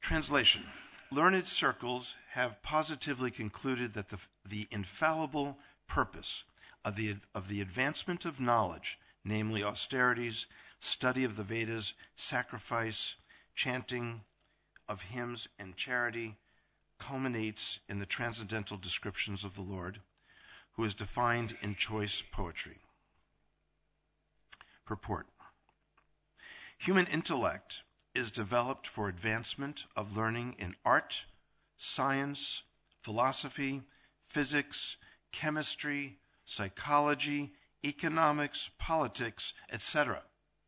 Translation. Learned circles have positively concluded that the infallible purpose of the advancement of knowledge, namely austerities, study of the Vedas, sacrifice, chanting of hymns, and charity, culminates in the transcendental descriptions of the Lord, who is defined in choice poetry. Purport. Human intellect is developed for advancement of learning in art, science, philosophy, physics, chemistry, psychology, economics, politics, etc.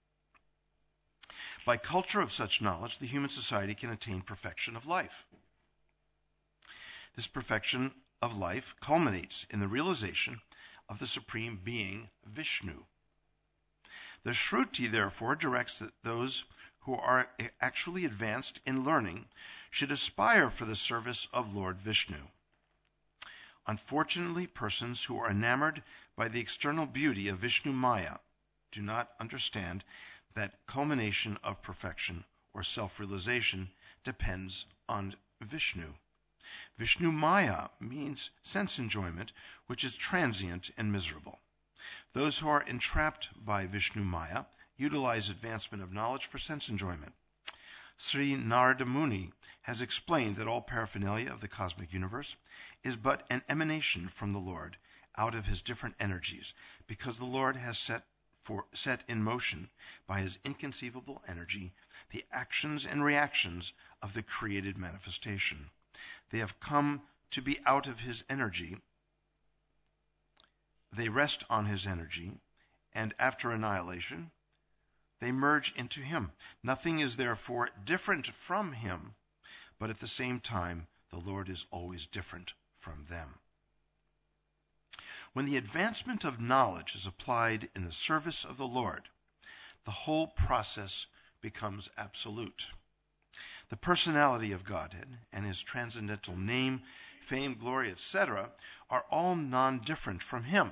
By culture of such knowledge, the human society can attain perfection of life. This perfection of life culminates in the realization of the Supreme Being, Vishnu. The Shruti, therefore, directs that those who are actually advanced in learning should aspire for the service of Lord Vishnu. Unfortunately, persons who are enamored by the external beauty of Vishnu Maya do not understand that culmination of perfection or self-realization depends on Vishnu. Vishnu Maya means sense enjoyment, which is transient and miserable. Those who are entrapped by Vishnu Maya utilize advancement of knowledge for sense enjoyment. Sri Narada Muni has explained that all paraphernalia of the cosmic universe is but an emanation from the Lord out of his different energies, because the Lord has set in motion by his inconceivable energy the actions and reactions of the created manifestation. They have come to be out of his energy. They rest on his energy, and after annihilation, they merge into him. Nothing is therefore different from him, but at the same time, the Lord is always different from them. When the advancement of knowledge is applied in the service of the Lord, the whole process becomes absolute. The personality of Godhead and his transcendental name, fame, glory, etc., are all non-different from him.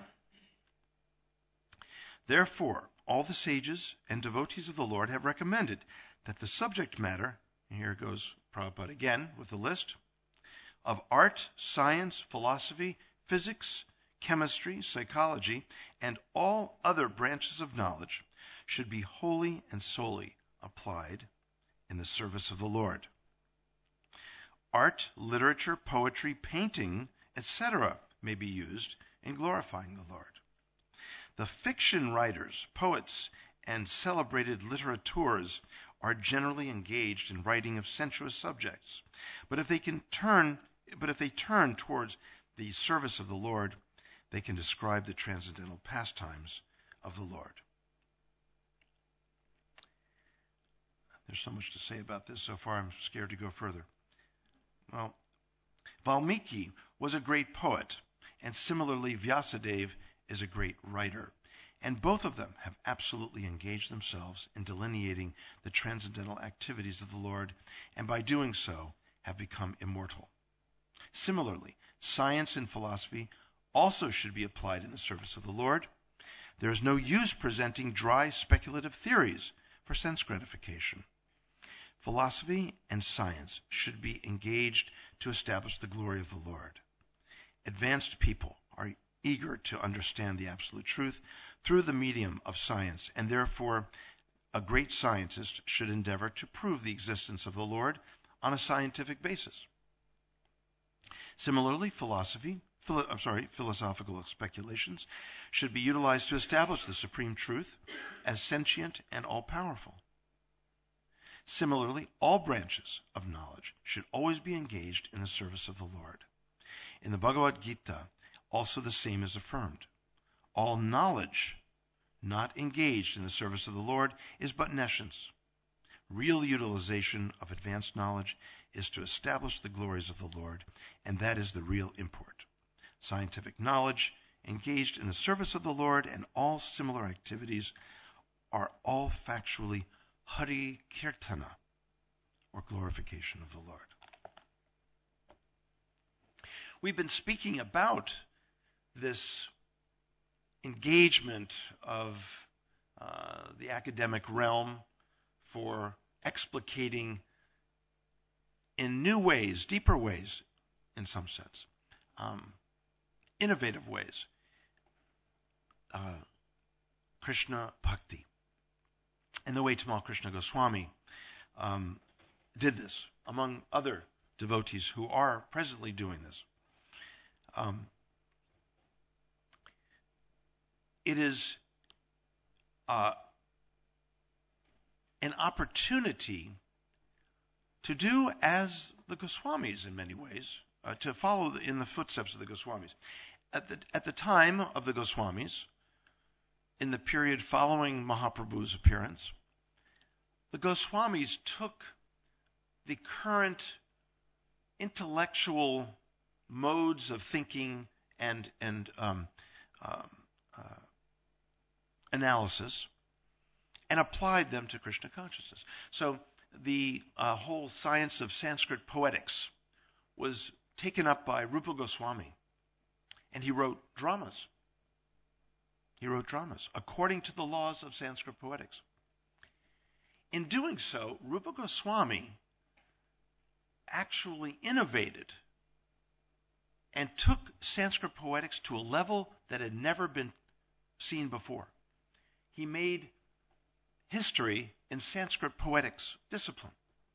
Therefore, all the sages and devotees of the Lord have recommended that the subject matter, and here goes Prabhupada again with the list, of art, science, philosophy, physics, chemistry, psychology, and all other branches of knowledge should be wholly and solely applied in the service of the Lord. Art, literature, poetry, painting, etc. may be used in glorifying the Lord. The fiction writers, poets, and celebrated litterateurs are generally engaged in writing of sensuous subjects. But if they turn towards the service of the Lord, they can describe the transcendental pastimes of the Lord. There's so much to say about this so far, I'm scared to go further. Well, Valmiki was a great poet, and similarly Vyasadeva is a great writer. And both of them have absolutely engaged themselves in delineating the transcendental activities of the Lord, and by doing so have become immortal. Similarly, science and philosophy also should be applied in the service of the Lord. There is no use presenting dry speculative theories for sense gratification. Philosophy and science should be engaged to establish the glory of the Lord. Advanced people are eager to understand the absolute truth through the medium of science, and therefore a great scientist should endeavor to prove the existence of the Lord on a scientific basis. Similarly, philosophical speculations should be utilized to establish the supreme truth as sentient and all-powerful. Similarly, all branches of knowledge should always be engaged in the service of the Lord. In the Bhagavad Gita, also the same is affirmed. All knowledge not engaged in the service of the Lord is but nescience. Real utilization of advanced knowledge is to establish the glories of the Lord, and that is the real import. Scientific knowledge engaged in the service of the Lord and all similar activities are all factually Hari Kirtana, or glorification of the Lord. We've been speaking about this engagement of the academic realm for explicating in new ways, deeper ways, in some sense, innovative ways, Krishna Bhakti. And the way Tamal Krishna Goswami did this, among other devotees who are presently doing this. It is an opportunity to do as the Goswamis in many ways, to follow in the footsteps of the Goswamis. At the time of the Goswamis, in the period following Mahaprabhu's appearance, the Goswamis took the current intellectual modes of thinking and analysis and applied them to Krishna consciousness. So the whole science of Sanskrit poetics was taken up by Rupa Goswami, and he wrote dramas. He wrote dramas according to the laws of Sanskrit poetics. In doing so, Rupa Goswami actually innovated and took Sanskrit poetics to a level that had never been seen before. He made history in Sanskrit poetics discipline.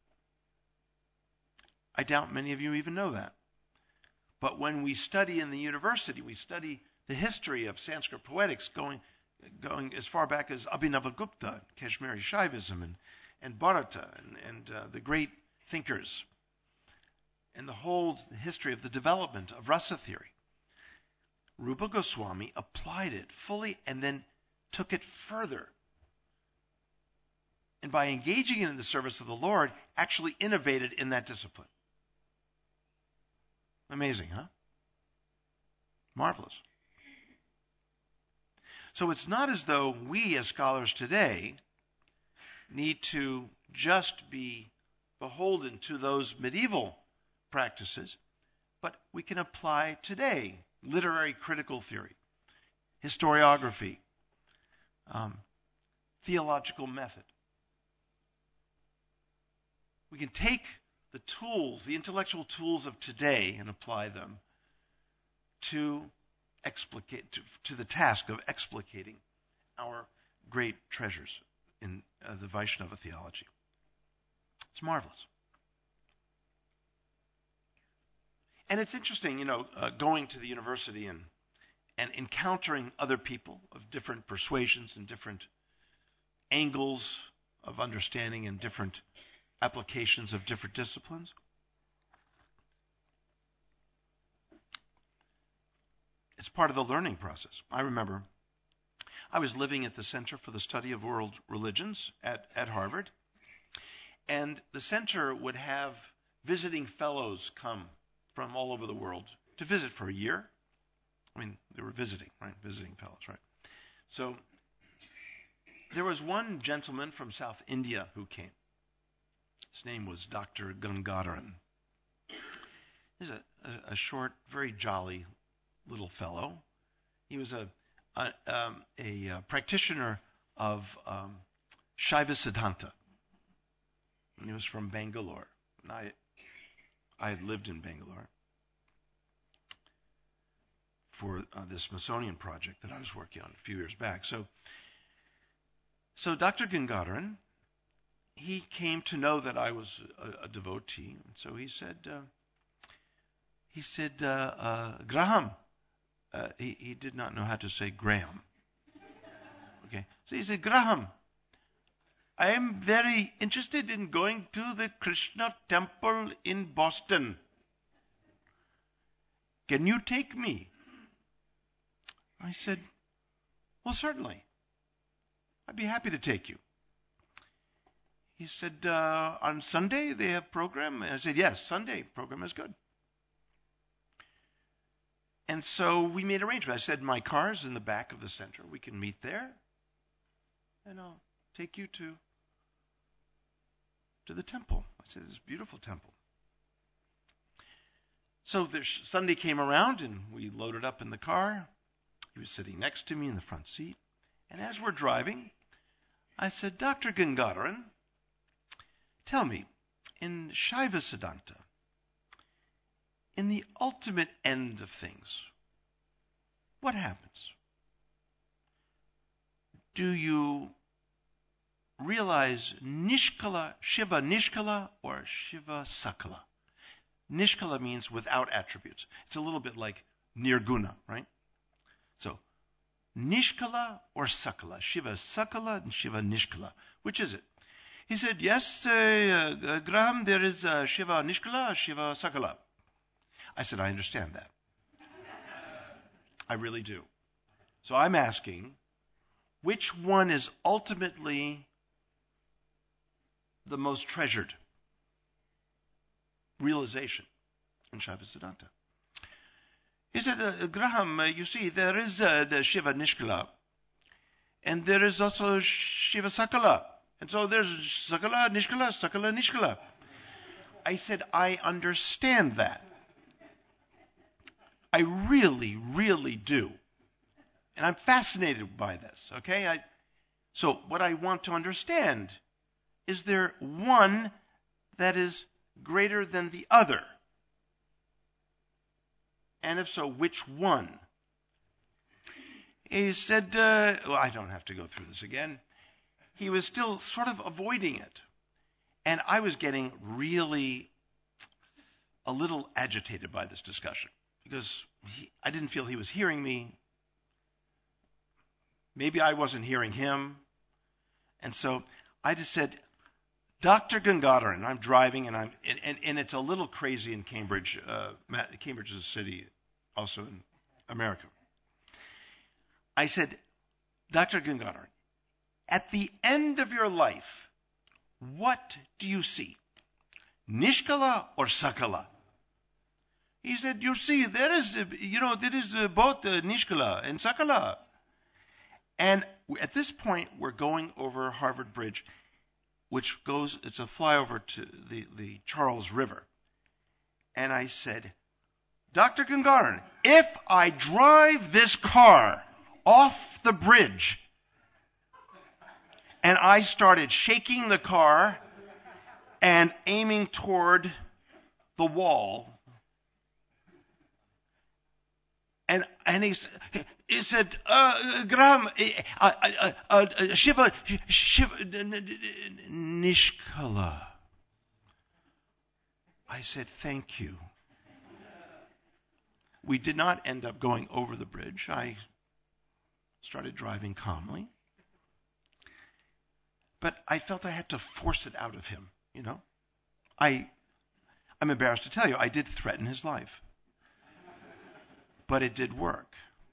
I doubt many of you even know that. But when we study in the university, we study the history of Sanskrit poetics going as far back as Abhinavagupta, Kashmiri Shaivism, and Bharata, and the great thinkers, and the whole history of the development of rasa theory. Rupa Goswami applied it fully and then took it further. And by engaging in the service of the Lord, actually innovated in that discipline. Amazing, huh? Marvelous. So it's not as though we as scholars today need to just be beholden to those medieval practices, but we can apply today literary critical theory, historiography, theological method. We can take the tools, the intellectual tools of today, and apply them to the task of explicating our great treasures in the Vaishnava theology. It's marvelous. And it's interesting, going to the university and encountering other people of different persuasions and different angles of understanding and different applications of different disciplines. It's part of the learning process. I remember I was living at the Center for the Study of World Religions at Harvard, and the center would have visiting fellows come from all over the world to visit for a year. I mean, they were visiting, right? Visiting fellows, right? So there was one gentleman from South India who came. His name was Dr. Gangadharan. He's a short, very jolly little fellow. He was a practitioner of Shaiva Siddhanta. And he was from Bangalore. And I had lived in Bangalore for the Smithsonian project that I was working on a few years back. So Dr. Gangadharan, he came to know that I was a devotee, and so he said, Graham. He did not know how to say Graham. Okay, so he said, Graham, I am very interested in going to the Krishna temple in Boston. Can you take me? I said, well, certainly. I'd be happy to take you. He said, on Sunday they have program? And I said, yes, Sunday program is good. And so we made arrangements. I said, my car's in the back of the center. We can meet there. And I'll take you to the temple. I said, this beautiful temple. So Sunday came around and we loaded up in the car. He was sitting next to me in the front seat. And as we're driving, I said, Dr. Gangadharan, tell me, in Shaiva Siddhanta, in the ultimate end of things, what happens? Do you realize Nishkala, Shiva Nishkala, or Shiva Sakala? Nishkala means without attributes. It's a little bit like Nirguna, right? So, Nishkala or Sakala? Shiva Sakala and Shiva Nishkala. Which is it? He said, yes, Graham, there is Shiva Nishkala, Shiva Sakala. I said, I understand that. I really do. So I'm asking, which one is ultimately the most treasured realization in Shaiva Siddhanta? He said, Graham, you see, there is the Shiva Nishkala, and there is also Shiva Sakala. And so there's Sakala, Nishkala, Sakala, Nishkala. I said, I understand that. I really, really do. And I'm fascinated by this, okay? So what I want to understand, is there one that is greater than the other? And if so, which one? He said, well, I don't have to go through this again. He was still sort of avoiding it. And I was getting really a little agitated by this discussion because I didn't feel he was hearing me. Maybe I wasn't hearing him. And so I just said, Dr. Gangadharan, I'm driving, and it's a little crazy in Cambridge. Cambridge is a city also in America. I said, Dr. Gangadharan, at the end of your life, what do you see? Nishkala or Sakala? He said, you see, there is both Nishkala and Sakala. And at this point, we're going over Harvard Bridge, which it's a flyover to the Charles River. And I said, Dr. Gangadharan, if I drive this car off the bridge, and I started shaking the car and aiming toward the wall, and he said, Graham, Shiva, Nishkala. I said, thank you. We did not end up going over the bridge. I started driving calmly. But I felt I had to force it out of him, you know. I'm embarrassed to tell you, I did threaten his life. But it did work.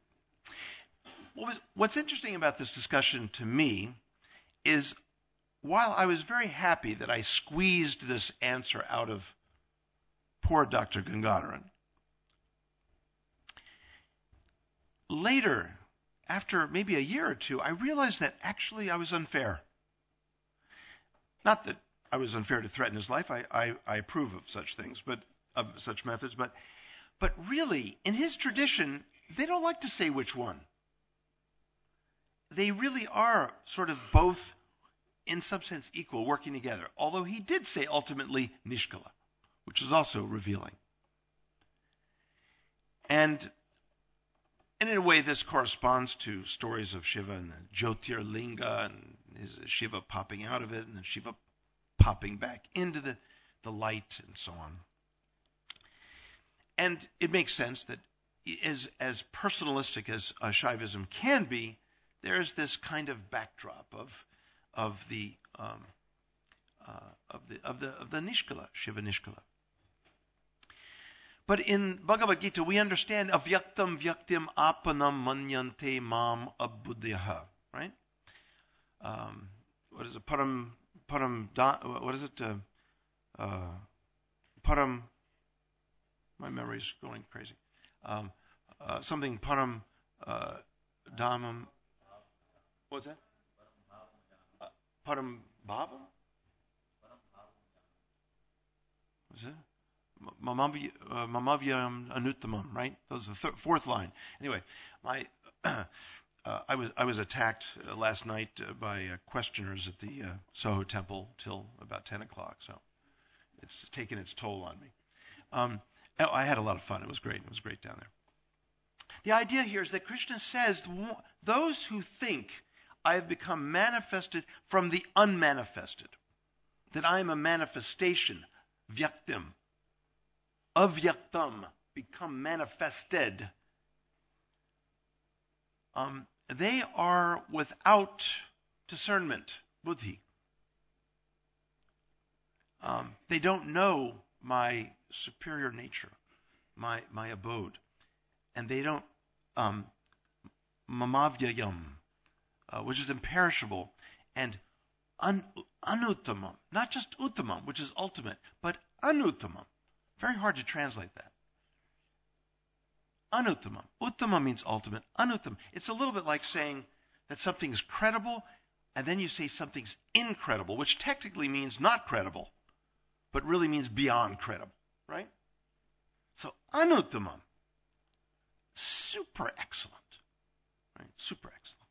What's interesting about this discussion to me is while I was very happy that I squeezed this answer out of poor Dr. Gangadharan, later, after maybe a year or two, I realized that actually I was unfair. Not that I was unfair to threaten his life. I approve of such things, but of such methods. But really, in his tradition, they don't like to say which one. They really are sort of both, in some sense, equal, working together. Although he did say ultimately Nishkala, which is also revealing. And in a way, this corresponds to stories of Shiva and the Jyotirlinga and his Shiva popping out of it and then Shiva popping back into the light and so on. And it makes sense that as personalistic as Shaivism can be, there's this kind of backdrop of the Nishkala, Shiva Nishkala. But in Bhagavad Gita, we understand avyaktam vyaktim apanam manyante mam abbuddhyaha, right? What is it? What is it? Param. My memory's going crazy. Something param dhamam. What's that? Param bhavam. What's that? Mamavyam anuttamam, right? That was the fourth line. Anyway, I was attacked last night by questioners at the Soho Temple till about 10 o'clock. So It's taken its toll on me. I had a lot of fun. It was great. It was great down there. The idea here is that Krishna says, those who think I have become manifested from the unmanifested, that I am a manifestation, vyaktim, avyaktam, become manifested, they are without discernment, buddhi. They don't know my superior nature, my abode. And they don't, mamavyayam, which is imperishable, and anuttamam, not just uttamam, which is ultimate, but anuttamam. Very hard to translate that. Anuttamam. Uttama means ultimate. Anuttam. It's a little bit like saying that something is credible, and then you say something's incredible, which technically means not credible, but really means beyond credible, right? So anuttamam. Super excellent, right? Super excellent.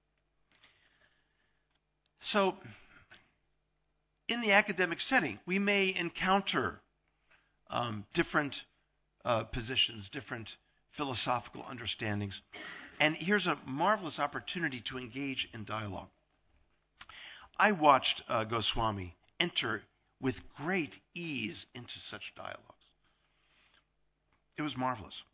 So, in the academic setting, we may encounter different positions, different philosophical understandings, and here's a marvelous opportunity to engage in dialogue. I watched Goswami enter with great ease into such dialogues. It was marvelous.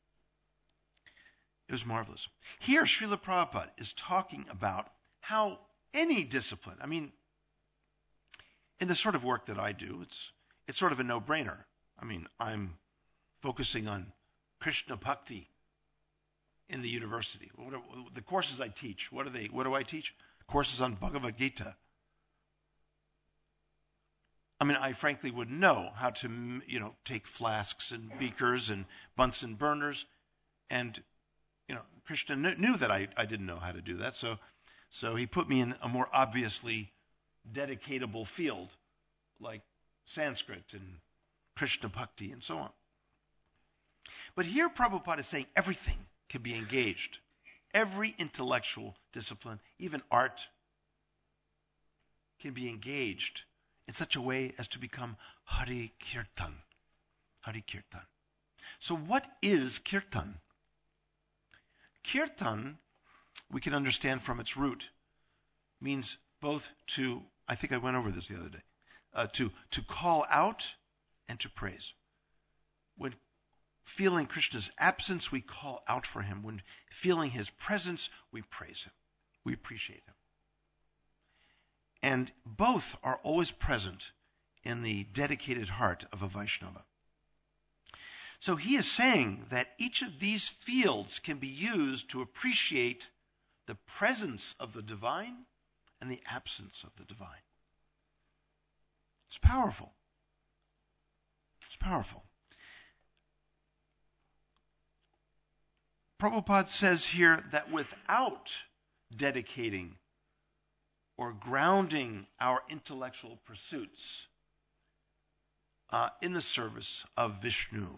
It was marvelous. Here, Srila Prabhupada is talking about how any discipline, I mean, in the sort of work that I do, it's sort of a no-brainer. I mean, I'm focusing on Krishna Bhakti in the university. The courses I teach, what do I teach? Courses on Bhagavad Gita. I mean, I frankly wouldn't know how to, take flasks and beakers and Bunsen burners, and Krishna knew that I didn't know how to do that, so he put me in a more obviously dedicatable field like Sanskrit and Krishna Bhakti and so on. But here Prabhupada is saying everything can be engaged. Every intellectual discipline, even art, can be engaged in such a way as to become Hari Kirtan. Hari Kirtan. So what is Kirtan? Kirtan, we can understand from its root, means both to, I think I went over this the other day, to call out and to praise. When feeling Krishna's absence, we call out for him. When feeling his presence, we praise him. We appreciate him. And both are always present in the dedicated heart of a Vaishnava. So he is saying that each of these fields can be used to appreciate the presence of the divine and the absence of the divine. It's powerful. It's powerful. Prabhupada says here that without dedicating or grounding our intellectual pursuits in the service of Vishnu,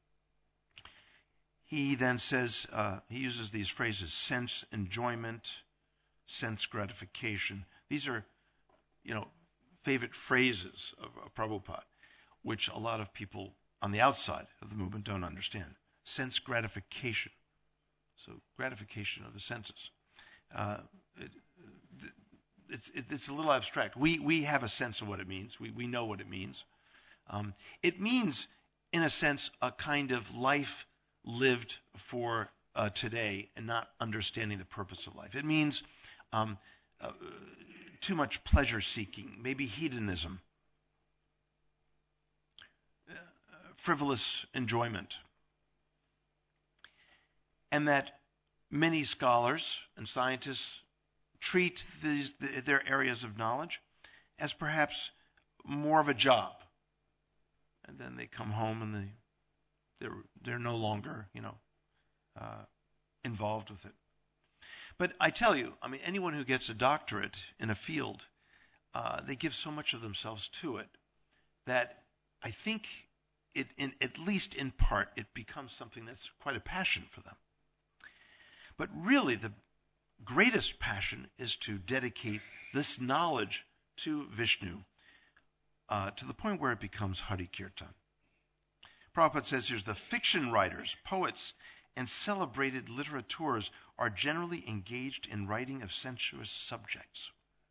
he then says, he uses these phrases, sense enjoyment, sense gratification. These are, favorite phrases of Prabhupada, which a lot of people on the outside of the movement don't understand. Sense gratification. So gratification of the senses. It's a little abstract. We have a sense of what it means. We know what it means. It means, in a sense, a kind of life lived for today and not understanding the purpose of life. It means too much pleasure seeking, maybe hedonism, frivolous enjoyment. And that many scholars and scientists treat their areas of knowledge as perhaps more of a job. And then they come home and they're no longer, involved with it. But I tell you, anyone who gets a doctorate in a field, they give so much of themselves to it that I think at least in part, it becomes something that's quite a passion for them. But really, the greatest passion is to dedicate this knowledge to Vishnu, to the point where it becomes Hari Kirtan. Prabhupada says here's the fiction writers, poets, and celebrated literateurs are generally engaged in writing of sensuous subjects.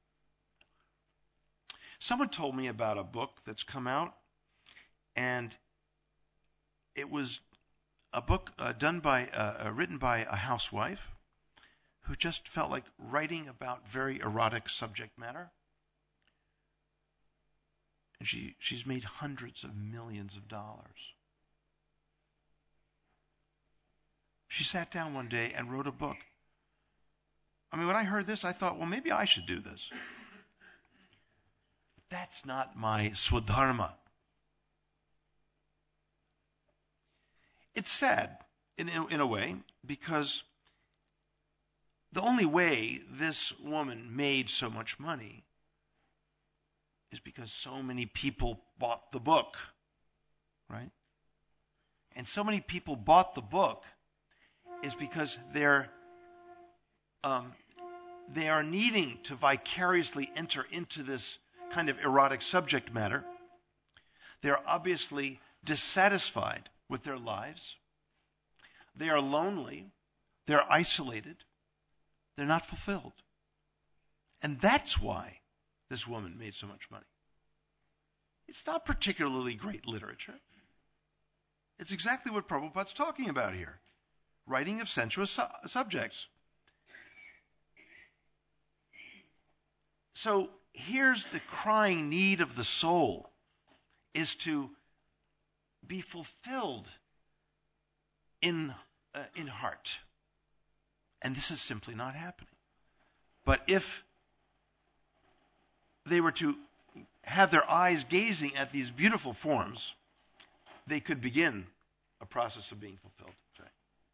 Someone told me about a book that's come out, and it was a book written by a housewife who just felt like writing about very erotic subject matter. And she's made hundreds of millions of dollars. She sat down one day and wrote a book. I mean, when I heard this, I thought, well, maybe I should do this. That's not my swadharma. It's sad, in a way, because the only way this woman made so much money is because so many people bought the book, right? And so many people bought the book is because they are needing to vicariously enter into this kind of erotic subject matter. They're obviously dissatisfied with their lives. They are lonely. They're isolated. They're not fulfilled. And that's why this woman made so much money. It's not particularly great literature. It's exactly what Prabhupada's talking about here. Writing of sensuous subjects. So here's the crying need of the soul, is to be fulfilled in heart. And this is simply not happening. But if they were to have their eyes gazing at these beautiful forms, they could begin a process of being fulfilled. Right?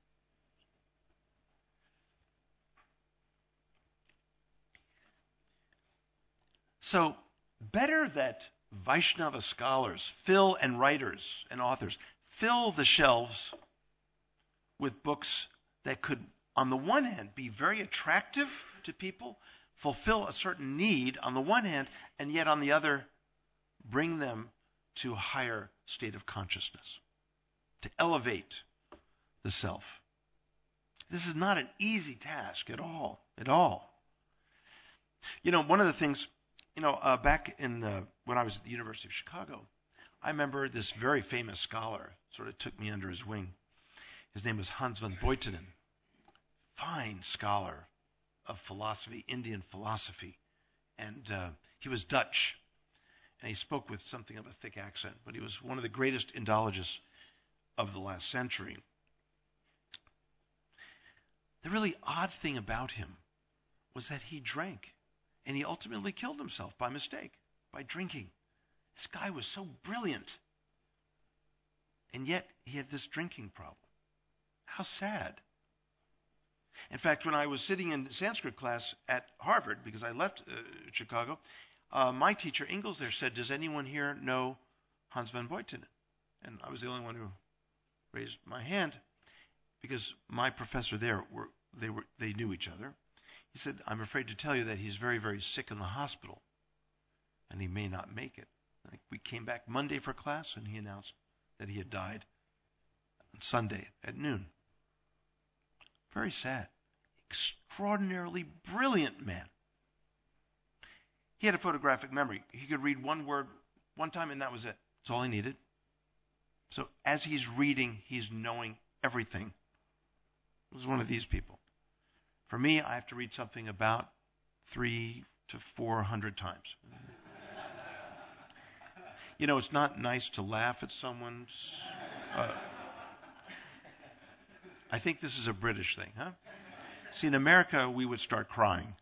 So, better that Vaishnava scholars and writers and authors fill the shelves with books that could, on the one hand, be very attractive to people, fulfill a certain need on the one hand, and yet on the other, bring them to a higher state of consciousness, to elevate the self. This is not an easy task at all. You know, one of the things, back when I was at the University of Chicago, I remember this very famous scholar sort of took me under his wing. His name was Hans van Buitenen. Fine scholar of philosophy, Indian philosophy. And he was Dutch. And he spoke with something of a thick accent. But he was one of the greatest Indologists of the last century. The really odd thing about him was that he drank. And he ultimately killed himself by mistake, by drinking. This guy was so brilliant. And yet he had this drinking problem. How sad. In fact, when I was sitting in Sanskrit class at Harvard, because I left Chicago, my teacher, Ingalls, there said, does anyone here know Hans van Buitenen? And I was the only one who raised my hand, because my professor there, they knew each other. He said, I'm afraid to tell you that he's very, very sick in the hospital, and he may not make it. We came back Monday for class, and he announced that he had died on Sunday at noon. Very sad. Extraordinarily brilliant man. He had a photographic memory. He could read one word one time, and that was it. That's all he needed. So as he's reading, he's knowing everything. He was one of these people. For me, I have to read something about 300 to 400 times. It's not nice to laugh at someone's... I think this is a British thing, huh? See, in America, we would start crying.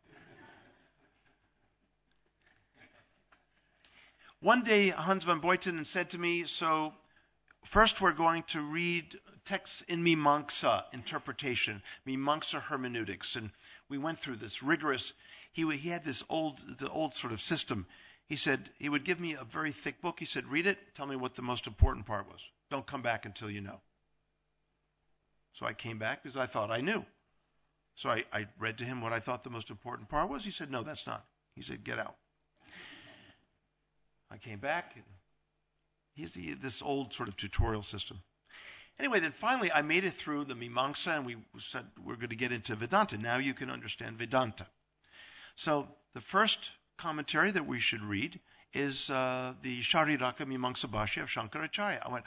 One day, Hans van Buitenen said to me, so first we're going to read texts in Mimamsa interpretation, Mimamsa hermeneutics, and we went through this rigorous, he had the old sort of system. He said, he would give me a very thick book. He said, read it, tell me what the most important part was. Don't come back until you know. So I came back because I thought I knew. So I read to him what I thought the most important part was. He said, no, that's not. He said, get out. I came back. He's this old sort of tutorial system. Anyway, then finally I made it through the Mimamsa, and we said we're going to get into Vedanta. Now you can understand Vedanta. So the first commentary that we should read is the Shariraka Mimamsa Bhashya of Shankaracharya. I went,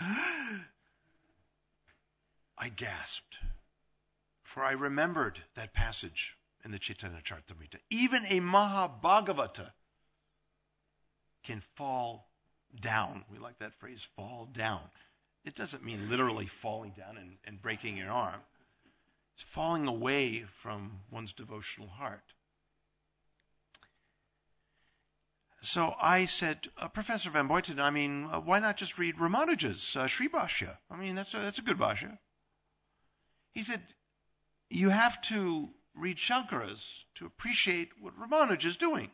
I gasped, for I remembered that passage in the Chaitanya Charitamrita. Even a Mahabhagavata can fall down. We like that phrase, fall down. It doesn't mean literally falling down and breaking your arm. It's falling away from one's devotional heart. So I said, Professor Van Boyten, why not just read Ramanuja's Sri Bhashya? That's a good Bhashya. He said, you have to read Shankara's to appreciate what Ramanuja is doing.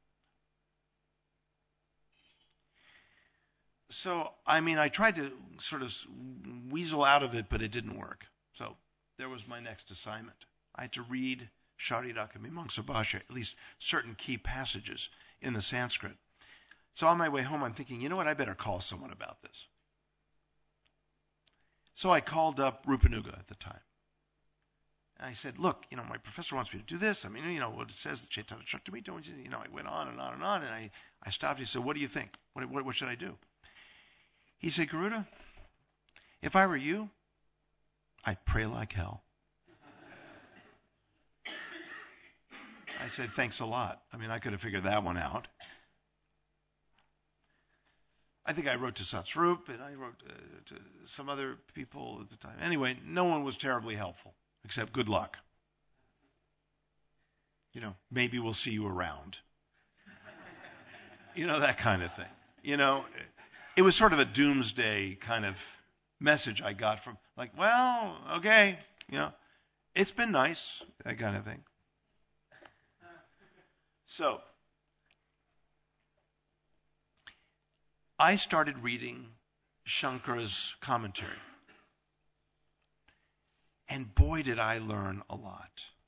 So, I tried to sort of weasel out of it, but it didn't work. So, there was my next assignment. I had to read Shariraka Mimamsa Bhashya, at least certain key passages in the Sanskrit. So, on my way home, I'm thinking, you know what, I better call someone about this. So, I called up Rupanuga at the time. And I said, look, my professor wants me to do this. What it says, the Chaitanya Charitamrita, I went on and on and on, and I stopped. He said, what do you think? What should I do? He said, Garuda, if I were you, I'd pray like hell. I said, thanks a lot. I could have figured that one out. I think I wrote to Satsrup, and I wrote to some other people at the time. Anyway, no one was terribly helpful, except good luck. Maybe we'll see you around. That kind of thing. It was sort of a doomsday kind of message I got from, well, okay, it's been nice, that kind of thing. So, I started reading Shankara's commentary. And boy, did I learn a lot.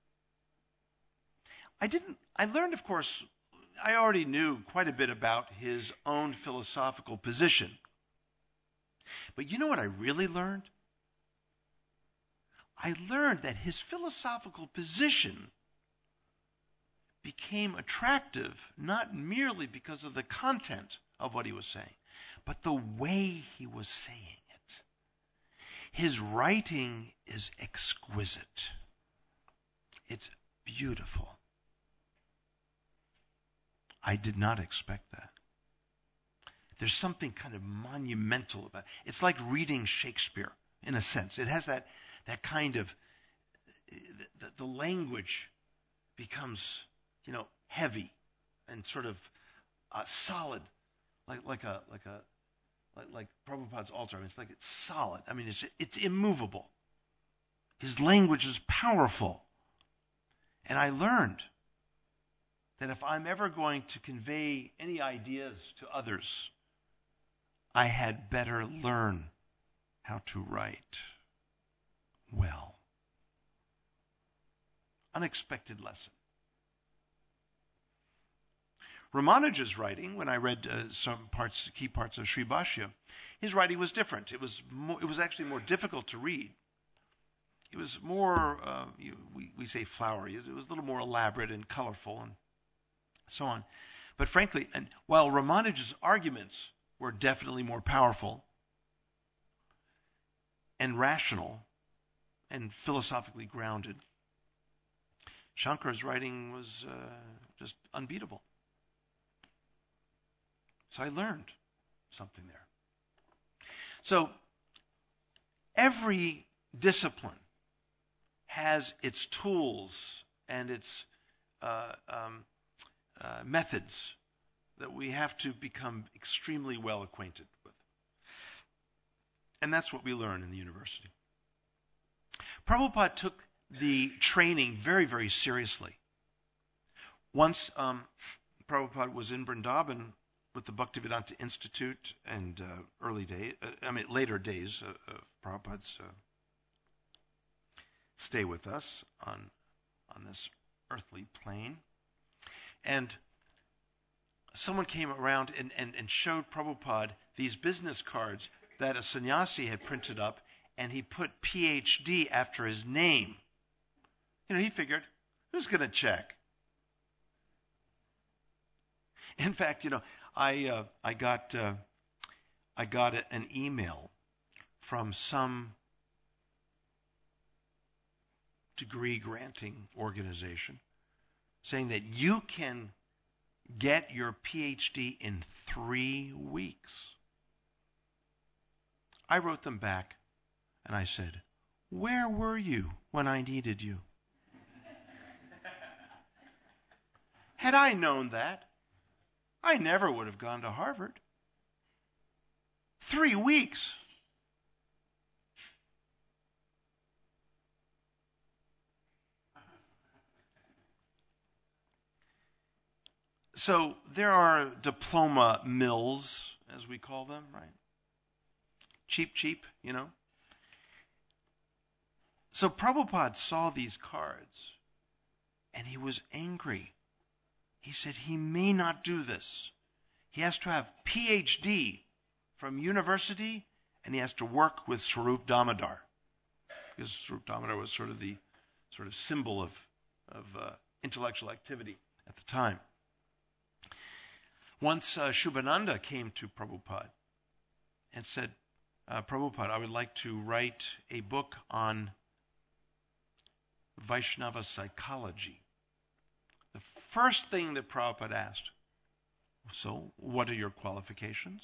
I learned, of course, I already knew quite a bit about his own philosophical position. But you know what I really learned? I learned that his philosophical position became attractive not merely because of the content of what he was saying, but the way he was saying it. His writing is exquisite. It's beautiful. I did not expect that. There's something kind of monumental about it. It's like reading Shakespeare, in a sense. It has that kind of, the language becomes, heavy and sort of solid, like Prabhupada's altar. It's solid. It's immovable. His language is powerful. And I learned that if I'm ever going to convey any ideas to others, I had better learn how to write well. Unexpected lesson. Ramanuja's writing, when I read some key parts of Sri Bhashya, his writing was different. It was actually more difficult to read. It was more, we say flowery. It was a little more elaborate and colorful and so on. But frankly, and while Ramanuja's arguments were definitely more powerful and rational and philosophically grounded, Shankara's writing was just unbeatable. So I learned something there. So every discipline has its tools and its methods that we have to become extremely well acquainted with. And that's what we learn in the university. Prabhupada took the training very, very seriously. Once Prabhupada was in Vrindavan with the Bhaktivedanta Institute and later days of Prabhupada's stay with us on this earthly plane. And someone came around and showed Prabhupada these business cards that a sannyasi had printed up, and he put PhD after his name. He figured, who's going to check? In fact, I got an email from some degree granting organization saying that you can get your PhD in 3 weeks. I wrote them back and I said, where were you when I needed you? Had I known that, I never would have gone to Harvard. 3 weeks. So there are diploma mills, as we call them, right? Cheap, So Prabhupada saw these cards, and he was angry. He said he may not do this. He has to have PhD from university, and he has to work with Swarup Damodar. Because Swarup Damodar was sort of the symbol of intellectual activity at the time. Once Shubhananda came to Prabhupada and said, Prabhupada, I would like to write a book on Vaishnava psychology. The first thing that Prabhupada asked, so what are your qualifications?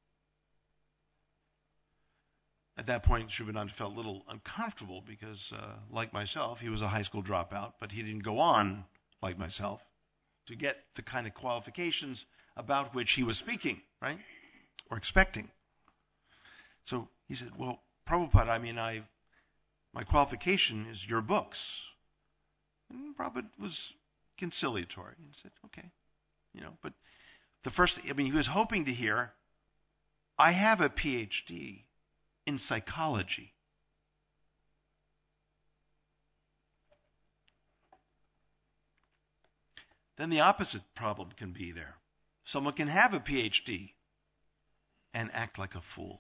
At that point, Shubhananda felt a little uncomfortable because, like myself, he was a high school dropout, but he didn't go on, like myself, to get the kind of qualifications about which he was speaking, right? Or expecting. So he said, well, Prabhupada, my qualification is your books. And Prabhupada was conciliatory. He said, okay. But the first, he was hoping to hear, I have a PhD in psychology. Then the opposite problem can be there. Someone can have a PhD and act like a fool.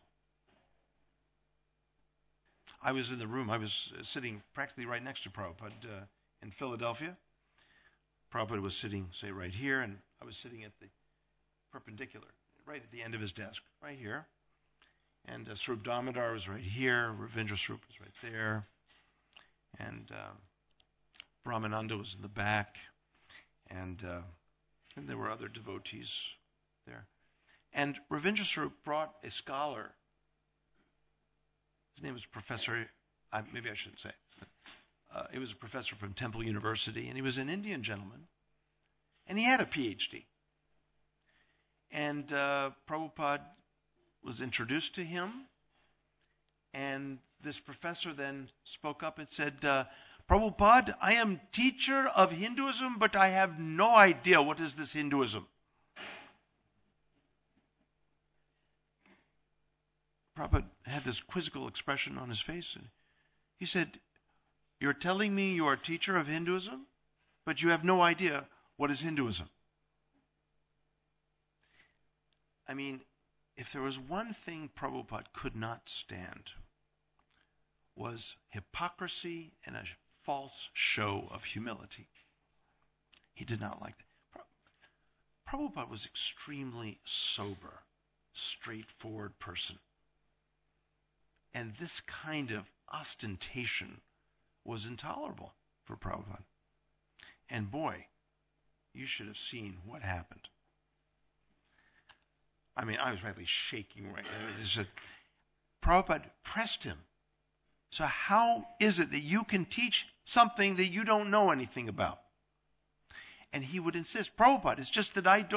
I was in the room. I was sitting practically right next to Prabhupada in Philadelphia. Prabhupada was sitting, say, right here, and I was sitting at the perpendicular, right at the end of his desk, right here. And Swarup Damodar was right here. Ravindra Swarup was right there. And Brahmananda was in the back. And there were other devotees there. And Ravindra Swarup brought a scholar. His name was Professor, maybe I shouldn't say. He was a professor from Temple University, and he was an Indian gentleman. And he had a PhD. And Prabhupada was introduced to him. And this professor then spoke up and said, Prabhupada, I am teacher of Hinduism, but I have no idea what is this Hinduism. Prabhupada had this quizzical expression on his face. And he said, you're telling me you are a teacher of Hinduism, but you have no idea what is Hinduism. If there was one thing Prabhupada could not stand, was hypocrisy and a false show of humility. He did not like that. Prabhupada was extremely sober, straightforward person. And this kind of ostentation was intolerable for Prabhupada. And boy, you should have seen what happened. I was practically shaking right now. Prabhupada pressed him. So how is it that you can teach something that you don't know anything about? And he would insist, Prabhupada, it's just that I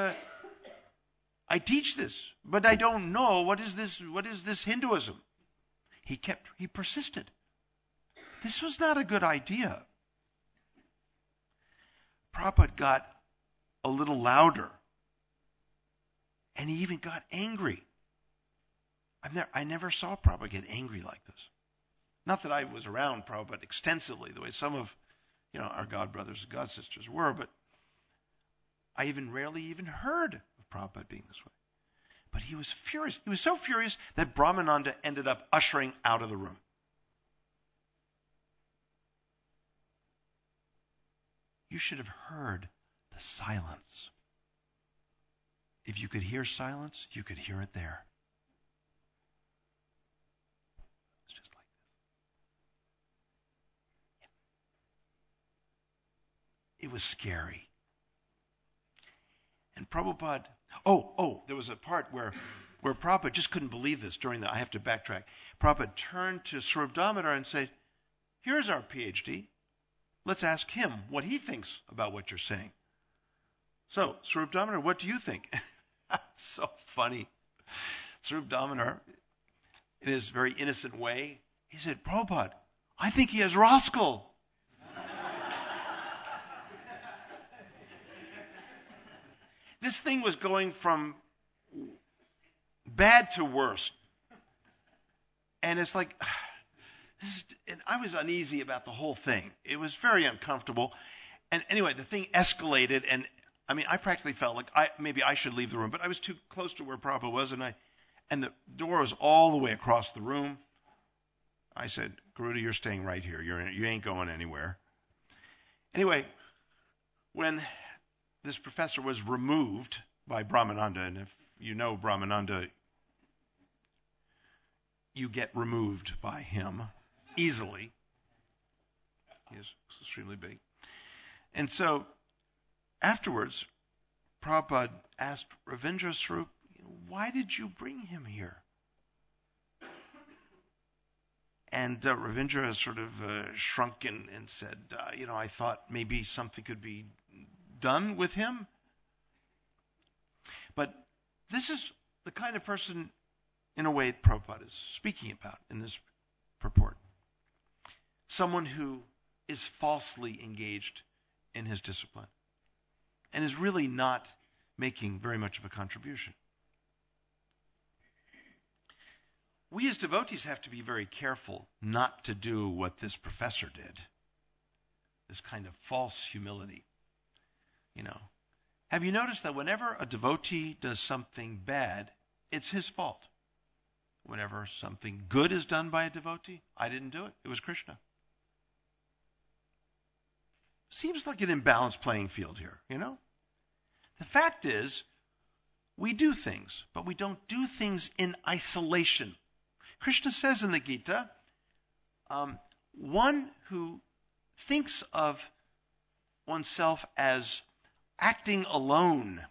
teach this, but I don't know what is this Hinduism. He persisted. This was not a good idea. Prabhupada got a little louder. And he even got angry. I never saw Prabhupada get angry like this. Not that I was around Prabhupada extensively, the way some of our God brothers and God sisters were, but I rarely even heard of Prabhupada being this way. But he was furious. He was so furious that Brahmananda ended up ushering out of the room. You should have heard the silence. If you could hear silence, you could hear it there. It's just like this. It was scary. And Prabhupada, there was a part where Prabhupada just couldn't believe this I have to backtrack. Prabhupada turned to Swarup Damodar and said, here's our PhD. Let's ask him what he thinks about what you're saying. So, Swarup Damodar, what do you think? So funny. Swarup Damodar, in his very innocent way, he said, Prabhupada, I think he has rascal. This thing was going from bad to worse. And it's like, and I was uneasy about the whole thing. It was very uncomfortable. And anyway, the thing escalated, and I practically felt like maybe I should leave the room, but I was too close to where Prabhupada was, and the door was all the way across the room. I said, Garuda, you're staying right here. You ain't going anywhere. Anyway, when this professor was removed by Brahmananda, and if you know Brahmananda, you get removed by him easily. He is extremely big. And so, afterwards, Prabhupada asked Ravindra Swarup, why did you bring him here? And Ravindra sort of shrunk and said, I thought maybe something could be done with him. But this is the kind of person, in a way, Prabhupada is speaking about in this purport. Someone who is falsely engaged in his discipline and is really not making very much of a contribution. We as devotees have to be very careful not to do what this professor did. This kind of false humility. Have you noticed that whenever a devotee does something bad, it's his fault? Whenever something good is done by a devotee, I didn't do it. It was Krishna. Seems like an imbalanced playing field here, The fact is, we do things, but we don't do things in isolation. Krishna says in the Gita, one who thinks of oneself as acting alone,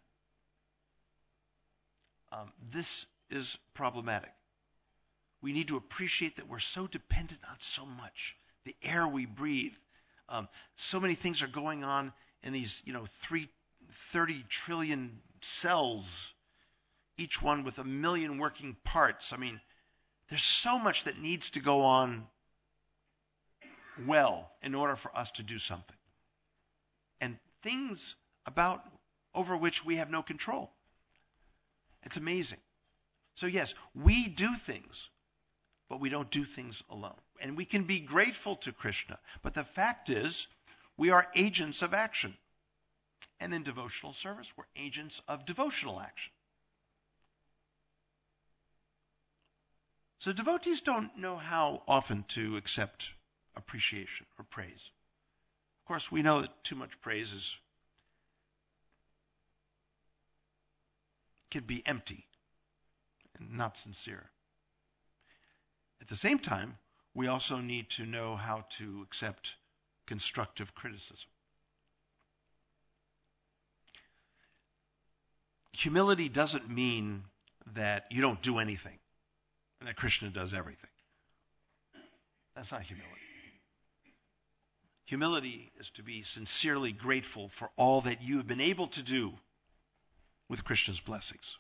this is problematic. We need to appreciate that we're so dependent on so much. The air we breathe. So many things are going on in these, 30 trillion cells, each one with 1 million working parts. There's so much that needs to go on well in order for us to do something. And things over which we have no control. It's amazing. So yes, we do things, but we don't do things alone. And we can be grateful to Krishna. But the fact is, we are agents of action. And in devotional service, we're agents of devotional action. So devotees don't know how often to accept appreciation or praise. Of course, we know that too much praise can be empty and not sincere. At the same time, we also need to know how to accept constructive criticism. Humility doesn't mean that you don't do anything and that Krishna does everything. That's not humility. Humility is to be sincerely grateful for all that you have been able to do with Krishna's blessings.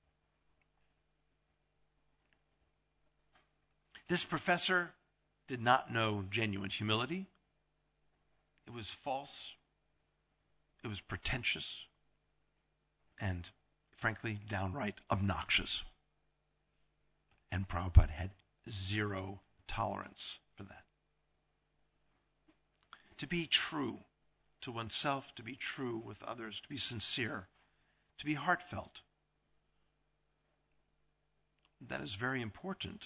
This professor did not know genuine humility. It was false. It was pretentious. And, frankly, downright obnoxious. And Prabhupada had zero tolerance for that. To be true, to oneself, to be true with others, to be sincere, to be heartfelt. That is very important.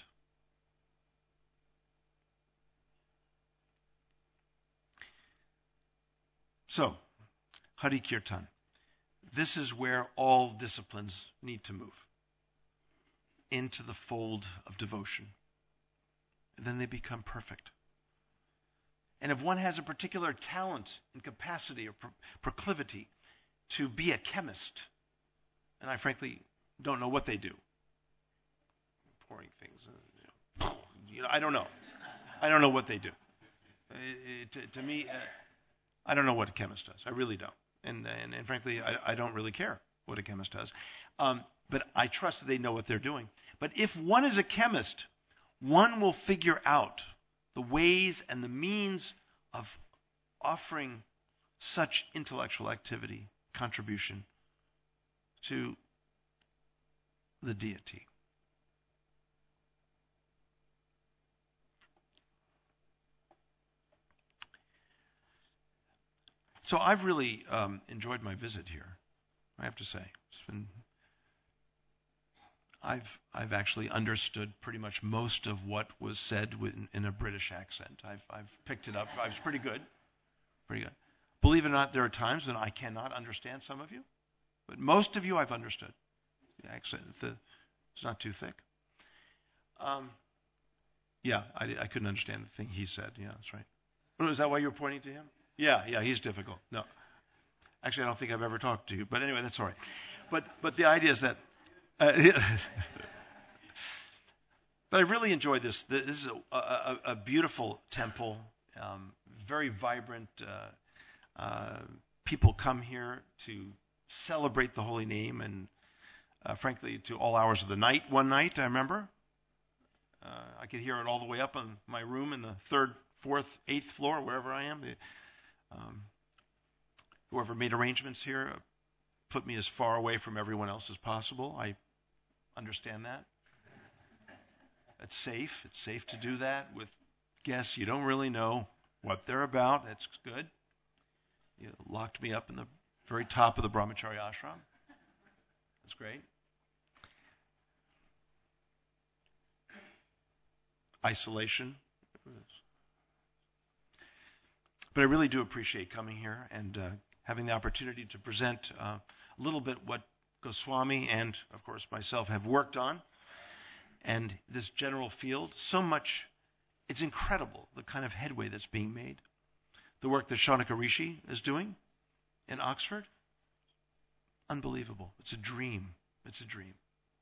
So, Hari Kirtan. This is where all disciplines need to move. Into the fold of devotion. And then they become perfect. And if one has a particular talent and capacity or proclivity to be a chemist, and I frankly don't know what they do, pouring things, I don't know. I don't know what they do. To me, I don't know what a chemist does. I really don't. And frankly, I don't really care what a chemist does. But I trust that they know what they're doing. But if one is a chemist, one will figure out the ways and the means of offering such intellectual activity, contribution to the deity. So I've really enjoyed my visit here, I have to say. I've actually understood pretty much most of what was said in a British accent. I've picked it up. I was pretty good. Pretty good. Believe it or not, there are times when I cannot understand some of you, but most of you I've understood. The accent, it's not too thick. Yeah, I couldn't understand the thing he said. Yeah, that's right. Oh, is that why you were pointing to him? Yeah, he's difficult. No. Actually, I don't think I've ever talked to you, but anyway, that's all right. But the idea is that but I really enjoyed this. This is a beautiful temple, very vibrant. People come here to celebrate the holy name, and frankly, to all hours of the night. One night, I remember, I could hear it all the way up on my room in the 3rd, 4th, 8th floor, wherever I am. Whoever made arrangements here put me as far away from everyone else as possible. I understand that. It's safe. It's safe to do that with guests. You don't really know what they're about. That's good. You locked me up in the very top of the Brahmachari ashram. That's great. Isolation. But I really do appreciate coming here and having the opportunity to present a little bit what Goswami and, of course, myself have worked on. And this general field, so much, it's incredible the kind of headway that's being made. The work that Shaunaka Rishi is doing in Oxford, unbelievable. It's a dream. It's a dream.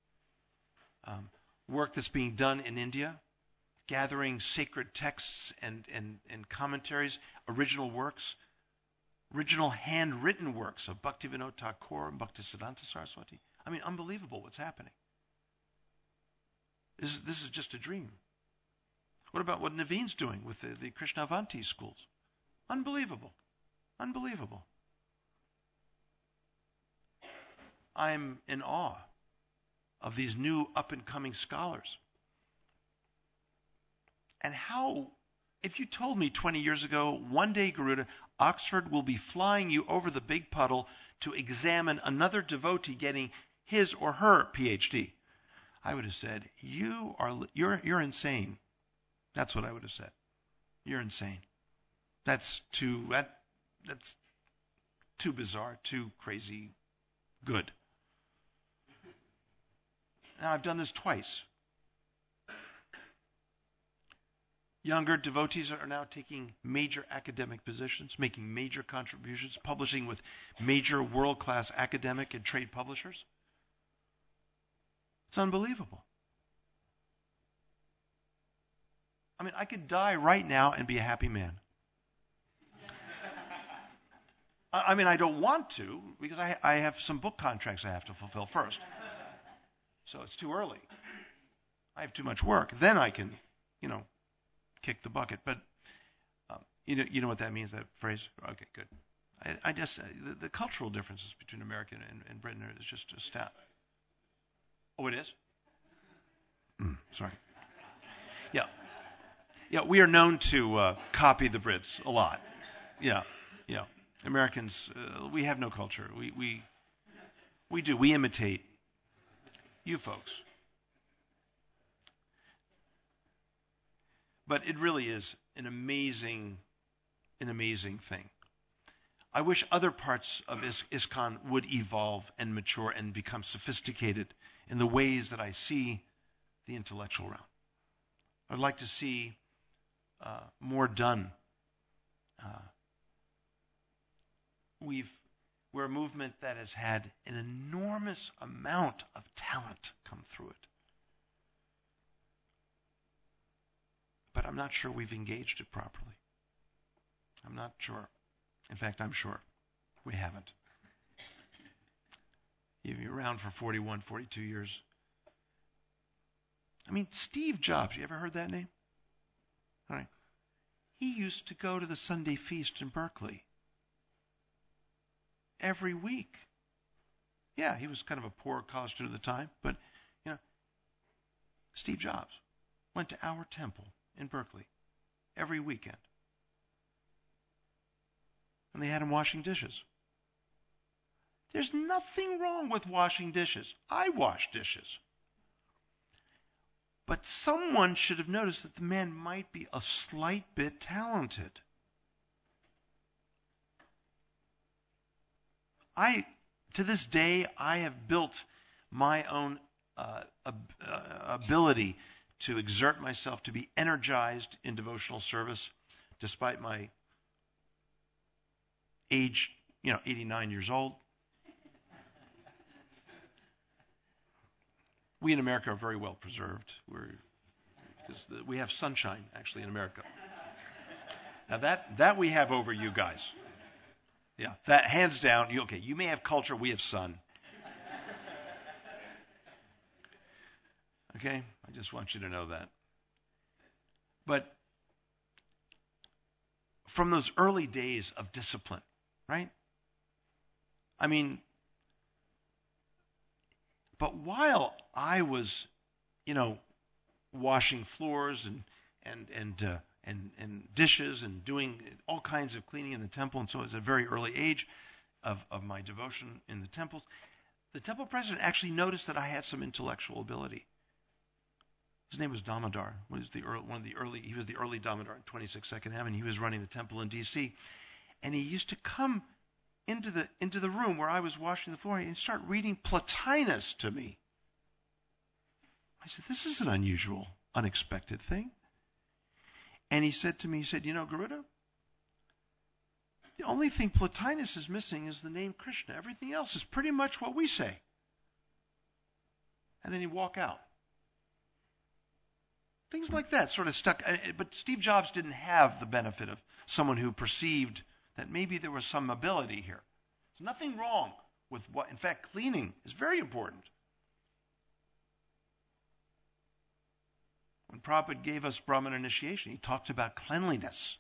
Work that's being done in India, gathering sacred texts and commentaries, original works, original handwritten works of Bhaktivinoda Thakur and Bhaktisiddhanta Saraswati. I mean, unbelievable what's happening. This is just a dream. What about what Naveen's doing with the Krishnavanti schools? Unbelievable. Unbelievable. I'm in awe of these new up-and-coming scholars. And how, if you told me 20 years ago, one day, Garuda, Oxford will be flying you over the big puddle to examine another devotee getting his or her PhD, I would have said, you're insane. That's what I would have said. You're insane. That's too bizarre, too crazy good. Now, I've done this twice. Younger devotees are now taking major academic positions, making major contributions, publishing with major world-class academic and trade publishers. It's unbelievable. I mean, I could die right now and be a happy man. I mean, I don't want to, because I have some book contracts I have to fulfill first. So it's too early. I have too much work. Then I can, kick the bucket. But you know what that means, that phrase? Okay, good. I just, the cultural differences between America and Britain is just astounding. Oh, it is? Sorry. Yeah, we are known to copy the Brits a lot. Yeah. Americans, we have no culture. We do. We imitate you folks. But it really is an amazing thing. I wish other parts of ISKCON would evolve and mature and become sophisticated in the ways that I see the intellectual realm. I'd like to see more done. We're a movement that has had an enormous amount of talent come through it. But I'm not sure we've engaged it properly. I'm not sure. In fact, I'm sure we haven't. You've been around for 41, 42 years. I mean, Steve Jobs, you ever heard that name? All right. He used to go to the Sunday feast in Berkeley every week. Yeah, he was kind of a poor college student at the time, but, Steve Jobs went to our temple in Berkeley every weekend. And they had him washing dishes. There's nothing wrong with washing dishes. I wash dishes. But someone should have noticed that the man might be a slight bit talented. To this day, I have built my own ability to exert myself, to be energized in devotional service, despite my age, 89 years old. We in America are very well preserved. Because we have sunshine, actually, in America. Now that we have over you guys. Yeah, that hands down. You may have culture, we have sun. Okay? I just want you to know that. But from those early days of discipline, right? I mean, but while I was, washing floors and dishes and doing all kinds of cleaning in the temple, and so it's a very early age of my devotion in the temples, the temple president actually noticed that I had some intellectual ability. His name was Damodar. He was the early Damodar in 26 Second Avenue. He was running the temple in D.C. And he used to come into the room where I was washing the floor and start reading Plotinus to me. I said, this is an unusual, unexpected thing. And he said to me, Garuda, the only thing Plotinus is missing is the name Krishna. Everything else is pretty much what we say. And then he'd walk out. Things like that sort of stuck. But Steve Jobs didn't have the benefit of someone who perceived that maybe there was some ability here. There's nothing wrong with what, in fact, cleaning is very important. When Prabhupada gave us Brahman initiation, he talked about cleanliness.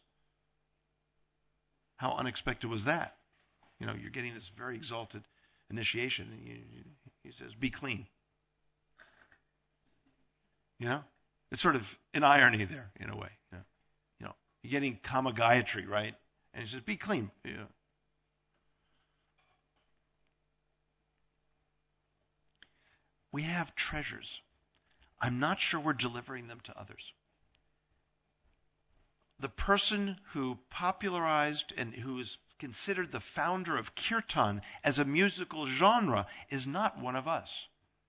How unexpected was that? You're getting this very exalted initiation, and he says, be clean. It's sort of an irony there, in a way. You're getting Kama Gayatri, right? And he says, be clean. We have treasures. I'm not sure we're delivering them to others. The person who popularized and who is considered the founder of kirtan as a musical genre is not one of us.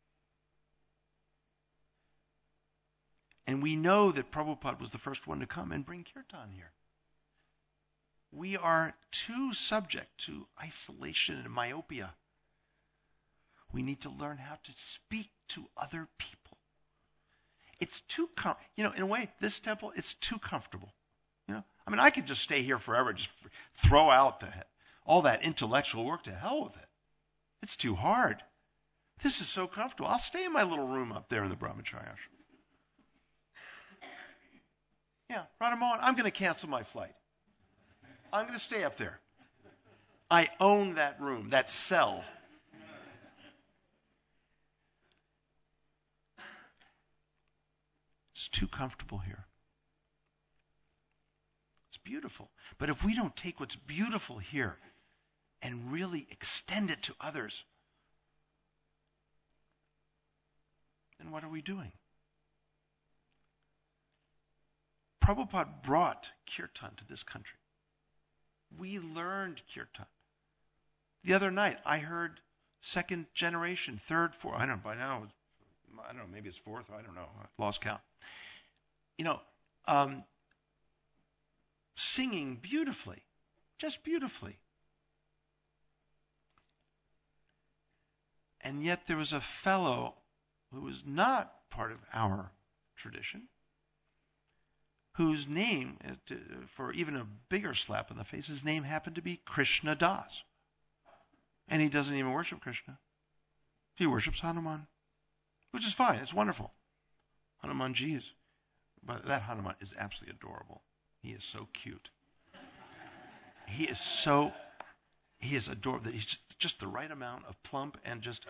And we know that Prabhupada was the first one to come and bring kirtan here. We are too subject to isolation and myopia. We need to learn how to speak to other people. It's too, in a way, this temple, it's too comfortable. I could just stay here forever, just throw out all that intellectual work, to hell with it. It's too hard. This is so comfortable. I'll stay in my little room up there in the Brahmacharya ashram. Yeah, Radhamohan, I'm going to cancel my flight. I'm going to stay up there. I own that room, that cell. It's too comfortable here. It's beautiful. But if we don't take what's beautiful here and really extend it to others, then what are we doing? Prabhupada brought kirtan to this country. We learned kirtan. The other night, I heard second generation, third, fourth, I don't know, by now, I don't know, maybe it's fourth, I don't know, I lost count. Singing beautifully, just beautifully. And yet there was a fellow who was not part of our tradition, whose name, for even a bigger slap in the face, his name happened to be Krishna Das. And he doesn't even worship Krishna. He worships Hanuman, which is fine. It's wonderful. Hanumanji is, but that Hanuman is absolutely adorable. He is so cute. He is adorable. He's just the right amount of plump and he's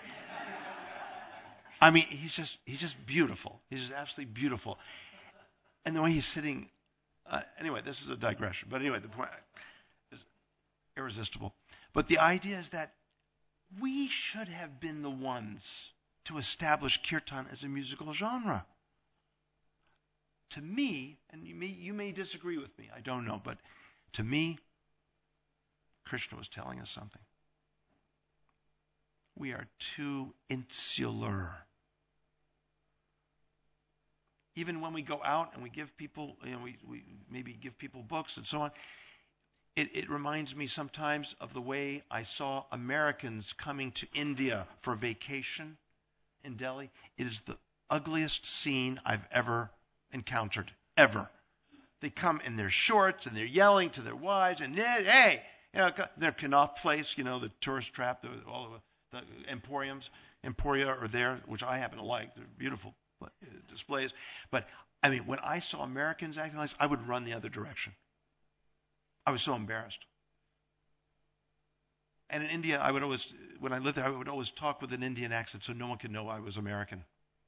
just beautiful. He's just absolutely beautiful. And the way he's sitting, anyway, this is a digression. But anyway, the point is irresistible. But the idea is that we should have been the ones to establish kirtan as a musical genre. To me, and you may disagree with me, I don't know, but to me, Krishna was telling us something. We are too insular. Even when we go out and we give people, we maybe give people books and so on, it reminds me sometimes of the way I saw Americans coming to India for vacation in Delhi. It is the ugliest scene I've ever encountered, ever. They come in their shorts and they're yelling to their wives and hey, their Connaught Place, the tourist trap, all of the Emporia are there, which I happen to like. They're beautiful displays. But when I saw Americans acting like this, I would run the other direction. I was so embarrassed. And in India, when I lived there, I would always talk with an Indian accent so no one could know I was American.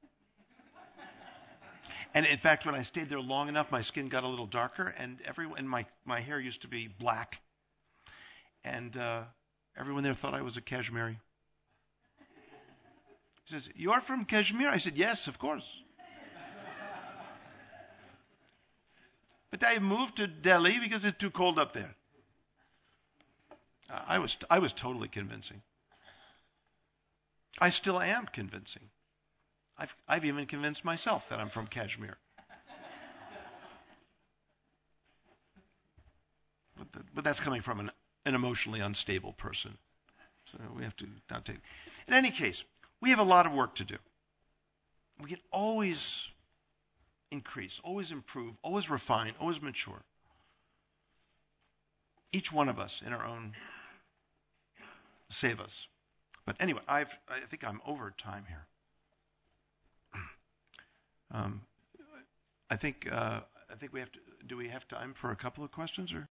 And in fact, when I stayed there long enough, my skin got a little darker, and my hair used to be black. And everyone there thought I was a Kashmiri. He says, "You are from Kashmir?" I said, "Yes, of course." But I moved to Delhi because it's too cold up there. I was totally convincing. I still am convincing. I've even convinced myself that I'm from Kashmir. But that's coming from an emotionally unstable person. So we have to not take. In any case, we have a lot of work to do. We can always increase, always improve, always refine, always mature. Each one of us in our own sevas. But anyway, I think I'm over time here. I think we have to. Do we have time for a couple of questions or?